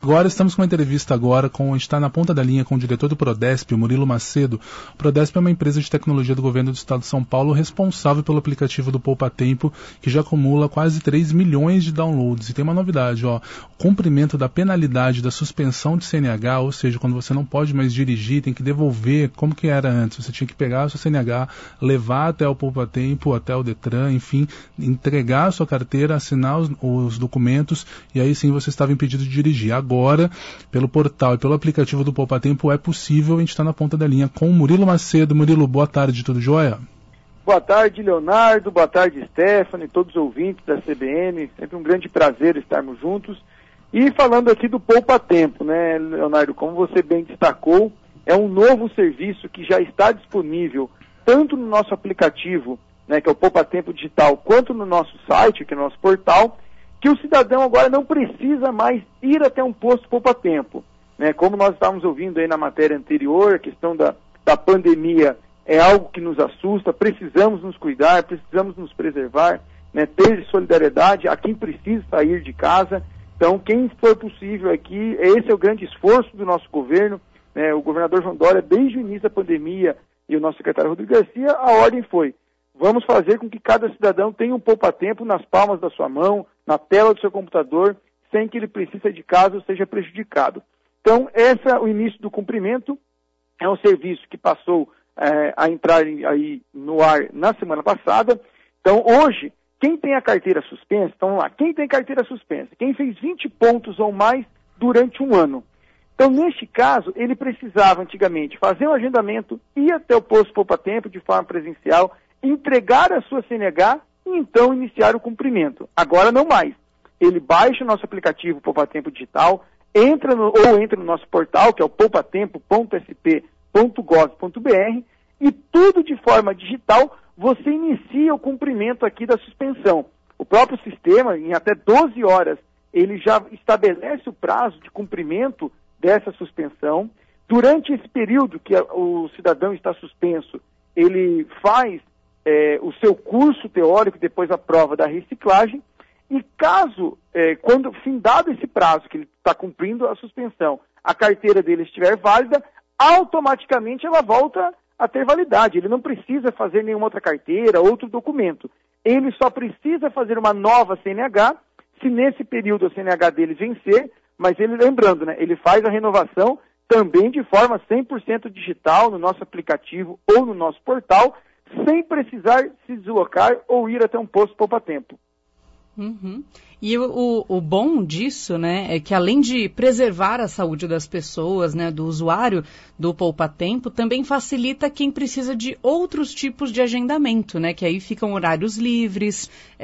Agora estamos com uma entrevista está na ponta da linha com o diretor do Prodesp, o Murilo Macedo. O Prodesp é uma empresa de tecnologia do governo do estado de São Paulo responsável pelo aplicativo do Poupa Tempo, que já acumula quase 3 milhões de downloads. E tem uma novidade, o cumprimento da penalidade da suspensão de CNH, ou seja, quando você não pode mais dirigir, tem que devolver, como que era antes, você tinha que pegar a sua CNH, levar até o Poupa Tempo, até o Detran, enfim, entregar a sua carteira, assinar os documentos, e aí sim você estava impedido de dirigir. Agora, pelo portal e pelo aplicativo do Poupa Tempo, é possível, a gente está na ponta da linha com o Murilo Macedo. Murilo, boa tarde, tudo jóia? Boa tarde, Leonardo, boa tarde, Stephanie, todos os ouvintes da CBN, sempre um grande prazer estarmos juntos. E falando aqui do Poupa Tempo, né, Leonardo, como você bem destacou, é um novo serviço que já está disponível tanto no nosso aplicativo, né, que é o Poupa Tempo Digital, quanto no nosso site, que é o nosso portal, que o cidadão agora não precisa mais ir até um posto Poupa Tempo, né? Como nós estávamos ouvindo aí na matéria anterior, a questão da pandemia é algo que nos assusta, precisamos nos cuidar, precisamos nos preservar, né? Ter solidariedade a quem precisa sair de casa. Então, quem for possível aqui, esse é o grande esforço do nosso governo, né? O governador João Dória, desde o início da pandemia, e o nosso secretário Rodrigo Garcia, a ordem foi: vamos fazer com que cada cidadão tenha um poupa-tempo nas palmas da sua mão, na tela do seu computador, sem que ele precise sair de casa ou seja prejudicado. Então, o início do cumprimento é um serviço que passou a entrar aí no ar na semana passada. Então, hoje, quem tem a carteira suspensa, então vamos lá, quem tem carteira suspensa? Quem fez 20 pontos ou mais durante um ano. Então, neste caso, ele precisava antigamente fazer um agendamento, ir até o posto Poupa Tempo de forma presencial, entregar a sua CNH e então iniciar o cumprimento. Agora não mais. Ele baixa o nosso aplicativo Poupa Tempo Digital, entra no nosso portal, que é o poupatempo.sp.gov.br, e tudo de forma digital, você inicia o cumprimento aqui da suspensão. O próprio sistema, em até 12 horas, ele já estabelece o prazo de cumprimento dessa suspensão. Durante esse período que o cidadão está suspenso, ele faz o seu curso teórico, depois a prova da reciclagem, e caso, quando findado esse prazo que ele está cumprindo a suspensão, a carteira dele estiver válida, automaticamente ela volta a ter validade. Ele não precisa fazer nenhuma outra carteira, outro documento. Ele só precisa fazer uma nova CNH, se nesse período a CNH dele vencer, mas ele, lembrando, né, ele faz a renovação também de forma 100% digital no nosso aplicativo ou no nosso portal, sem precisar se deslocar ou ir até um posto Poupa Tempo. Uhum. E o bom disso, né, é que além de preservar a saúde das pessoas, né, do usuário do Poupa Tempo, também facilita quem precisa de outros tipos de agendamento, né, que aí ficam horários livres,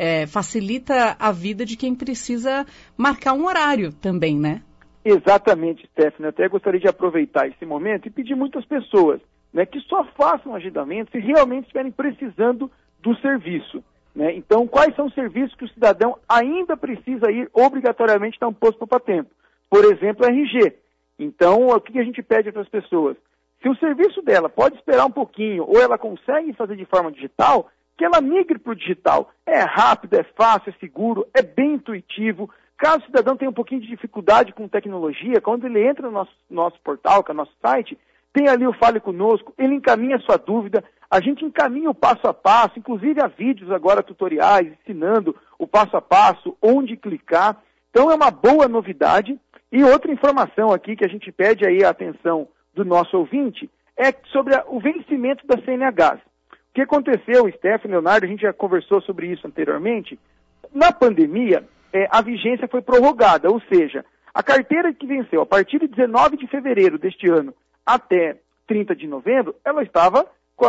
facilita a vida de quem precisa marcar um horário também, né? Exatamente, Stephanie. Até gostaria de aproveitar esse momento e pedir muitas pessoas, né, que só façam agendamento se realmente estiverem precisando do serviço. Né? Então, quais são os serviços que o cidadão ainda precisa ir obrigatoriamente a um posto Poupa Tempo? Por exemplo, RG. Então, o que a gente pede para as pessoas? Se o serviço dela pode esperar um pouquinho ou ela consegue fazer de forma digital, que ela migre para o digital. É rápido, é fácil, é seguro, é bem intuitivo. Caso o cidadão tenha um pouquinho de dificuldade com tecnologia, quando ele entra no nosso portal, que é o nosso site, tem ali o Fale Conosco, ele encaminha a sua dúvida, a gente encaminha o passo a passo, inclusive há vídeos agora tutoriais ensinando o passo a passo, onde clicar. Então é uma boa novidade. E outra informação aqui que a gente pede aí a atenção do nosso ouvinte é sobre o vencimento das CNHs. O que aconteceu, Stephanie, Leonardo, a gente já conversou sobre isso anteriormente. Na pandemia, a vigência foi prorrogada, ou seja, a carteira que venceu a partir de 19 de fevereiro deste ano até 30 de novembro, ela estava com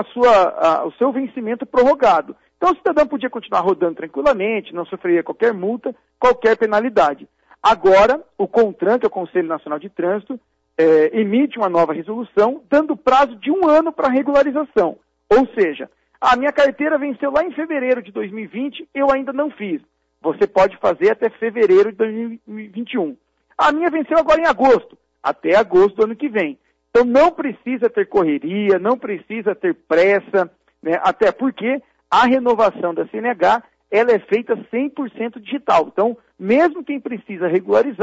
o seu vencimento prorrogado. Então o cidadão podia continuar rodando tranquilamente, não sofreria qualquer multa, qualquer penalidade. Agora, o CONTRAN, que é o Conselho Nacional de Trânsito, emite uma nova resolução, dando prazo de 1 ano para regularização. Ou seja, a minha carteira venceu lá em fevereiro de 2020, eu ainda não fiz. Você pode fazer até fevereiro de 2021. A minha venceu agora em agosto, até agosto do ano que vem. Então não precisa ter correria, não precisa ter pressa, né? Até porque a renovação da CNH ela é feita 100% digital. Então, mesmo quem precisa regularizar,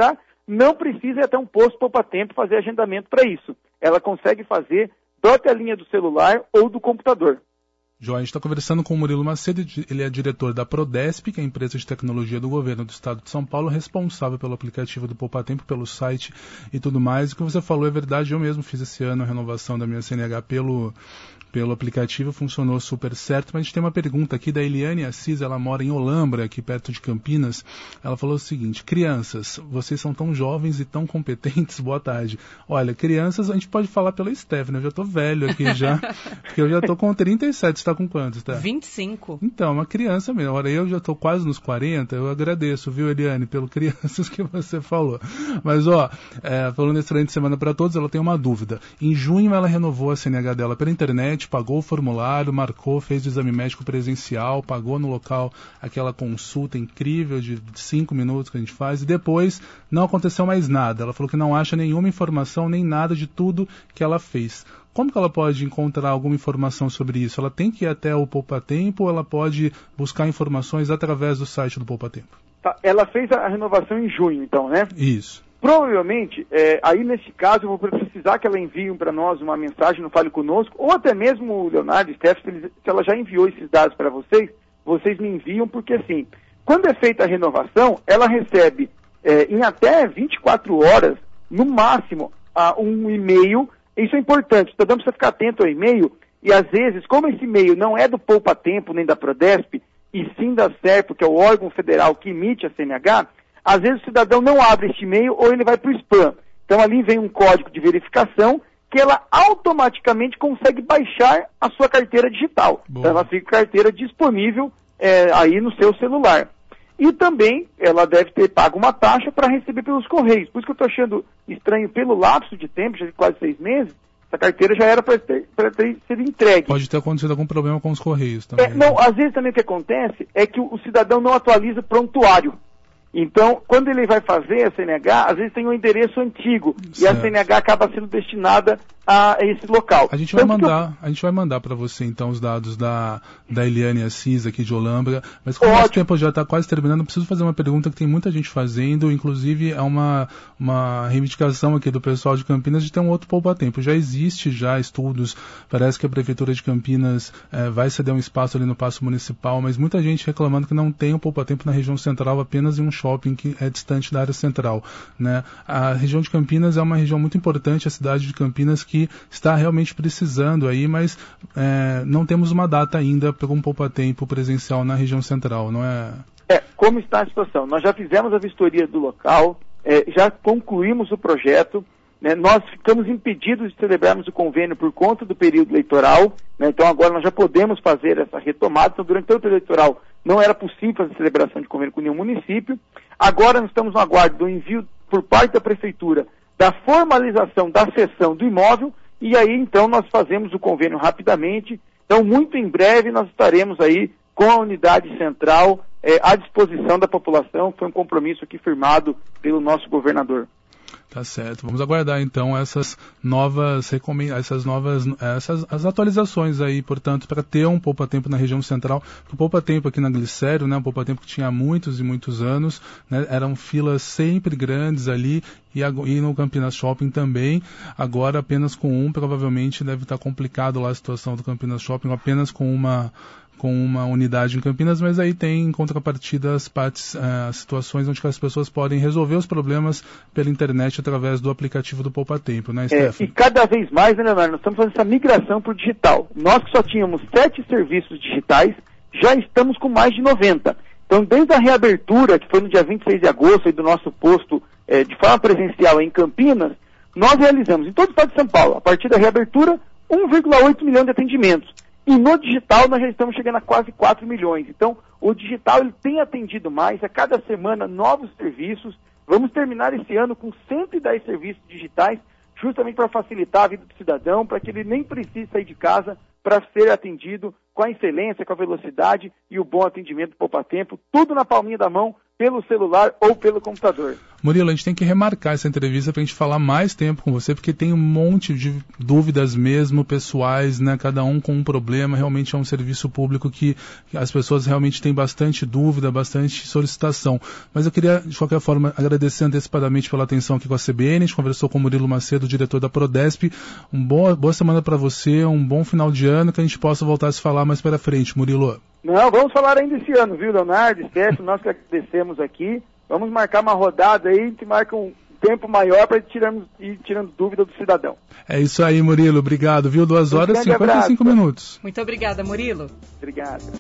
não precisa ir até um posto poupa-tempo fazer agendamento para isso. Ela consegue fazer da telinha do celular ou do computador. João, a gente está conversando com o Murilo Macedo, ele é diretor da Prodesp, que é a empresa de tecnologia do governo do estado de São Paulo, responsável pelo aplicativo do Poupa Tempo, pelo site e tudo mais. O que você falou é verdade, eu mesmo fiz esse ano a renovação da minha CNH pelo aplicativo, funcionou super certo. Mas a gente tem uma pergunta aqui da Eliane Assis, ela mora em Olambra, aqui perto de Campinas. Ela falou o seguinte: crianças, vocês são tão jovens e tão competentes, boa tarde. Olha, crianças, a gente pode falar pela Stephanie, eu já tô velho aqui já, porque eu já tô com 37, você tá com quantos, tá? 25. Então, uma criança mesmo. Ora, eu já tô quase nos 40, eu agradeço, viu, Eliane, pelo crianças que você falou. Mas, falando excelente semana para todos, ela tem uma dúvida. Em junho ela renovou a CNH dela pela internet, pagou o formulário, marcou, fez o exame médico presencial, pagou no local aquela consulta incrível de 5 minutos que a gente faz, e depois não aconteceu mais nada. Ela falou que não acha nenhuma informação, nem nada de tudo que ela fez. Como que ela pode encontrar alguma informação sobre isso? Ela tem que ir até o Poupa Tempo ou ela pode buscar informações através do site do Poupa Tempo? Tá, ela fez a renovação em junho, então, né? Isso. Provavelmente, aí nesse caso, eu vou precisar que ela envie para nós uma mensagem no Fale Conosco, ou até mesmo o Leonardo e Steph, se ela já enviou esses dados para vocês, vocês me enviam, porque assim, quando é feita a renovação, ela recebe em até 24 horas, no máximo, um e-mail. Isso é importante, o cidadão precisa ficar atento ao e-mail, e às vezes, como esse e-mail não é do Poupa Tempo nem da Prodesp, e sim da SERPO, que é o órgão federal que emite a CNH, às vezes o cidadão não abre este e-mail ou ele vai para o spam. Então ali vem um código de verificação que ela automaticamente consegue baixar a sua carteira digital. Boa. Então ela fica com a carteira disponível aí no seu celular. E também ela deve ter pago uma taxa para receber pelos correios. Por isso que eu estou achando estranho, pelo lapso de tempo, já de quase 6 meses, essa carteira já era para ter sido entregue. Pode ter acontecido algum problema com os correios também. Não, às vezes também o que acontece é que o cidadão não atualiza o prontuário. Então, quando ele vai fazer a CNH, às vezes tem um endereço antigo, certo, e a CNH acaba sendo destinada a esse local. A gente vai mandar para você, então, os dados da Eliane Assis, aqui de Olambra, mas como o nosso tempo já está quase terminando, eu preciso fazer uma pergunta que tem muita gente fazendo, inclusive é uma reivindicação aqui do pessoal de Campinas de ter um outro poupa-tempo. Já existe estudos, parece que a Prefeitura de Campinas vai ceder um espaço ali no Paço Municipal, mas muita gente reclamando que não tem um poupa-tempo na região central, apenas em um shopping que é distante da área central, né? A região de Campinas é uma região muito importante, a cidade de Campinas que está realmente precisando aí, mas não temos uma data ainda para um poupa-tempo presencial na região central, não é? Como está a situação? Nós já fizemos a vistoria do local, já concluímos o projeto, né? Nós ficamos impedidos de celebrarmos o convênio por conta do período eleitoral, né? Então agora nós já podemos fazer essa retomada. Então durante todo o período eleitoral não era possível fazer celebração de convênio com nenhum município. Agora nós estamos no aguardo do envio por parte da Prefeitura da formalização da cessão do imóvel, e aí então nós fazemos o convênio rapidamente. Então muito em breve nós estaremos aí com a unidade central à disposição da população. Foi um compromisso aqui firmado pelo nosso governador. Tá certo. Vamos aguardar então essas as atualizações aí, portanto, para ter um poupa-tempo na região central. O poupa-tempo aqui na Glicério, né, um poupa-tempo que tinha muitos e muitos anos, né, eram filas sempre grandes ali, e no Campinas Shopping também. Agora apenas com um, provavelmente deve estar complicado lá a situação do Campinas Shopping, apenas com uma unidade em Campinas, mas aí tem em contrapartida as situações onde as pessoas podem resolver os problemas pela internet através do aplicativo do Poupa Tempo, né, Stephanie? E cada vez mais, né, Leonardo, nós estamos fazendo essa migração para o digital. Nós que só tínhamos 7 serviços digitais, já estamos com mais de 90. Então, desde a reabertura, que foi no dia 26 de agosto, aí do nosso posto de forma presencial em Campinas, nós realizamos em todo o estado de São Paulo, a partir da reabertura, 1,8 milhão de atendimentos. E no digital nós já estamos chegando a quase 4 milhões. Então, o digital ele tem atendido mais, a cada semana novos serviços. Vamos terminar esse ano com 110 serviços digitais, justamente para facilitar a vida do cidadão, para que ele nem precise sair de casa para ser atendido com a excelência, com a velocidade e o bom atendimento do Poupa Tempo, tudo na palminha da mão, pelo celular ou pelo computador. Murilo, a gente tem que remarcar essa entrevista para a gente falar mais tempo com você, porque tem um monte de dúvidas mesmo, pessoais, né? Cada um com um problema. Realmente é um serviço público que as pessoas realmente têm bastante dúvida, bastante solicitação. Mas eu queria, de qualquer forma, agradecer antecipadamente pela atenção aqui com a CBN. A gente conversou com o Murilo Macedo, diretor da Prodesp. Boa semana para você, um bom final de ano, que a gente possa voltar a se falar mais para frente, Murilo. Não, vamos falar ainda esse ano, viu, Leonardo, Stefano, nós que agradecemos aqui. Vamos marcar uma rodada aí, que marca um tempo maior para ir tirando dúvida do cidadão. É isso aí, Murilo. Obrigado, viu? 2 horas e 55 minutos. Muito obrigada, Murilo. Obrigado.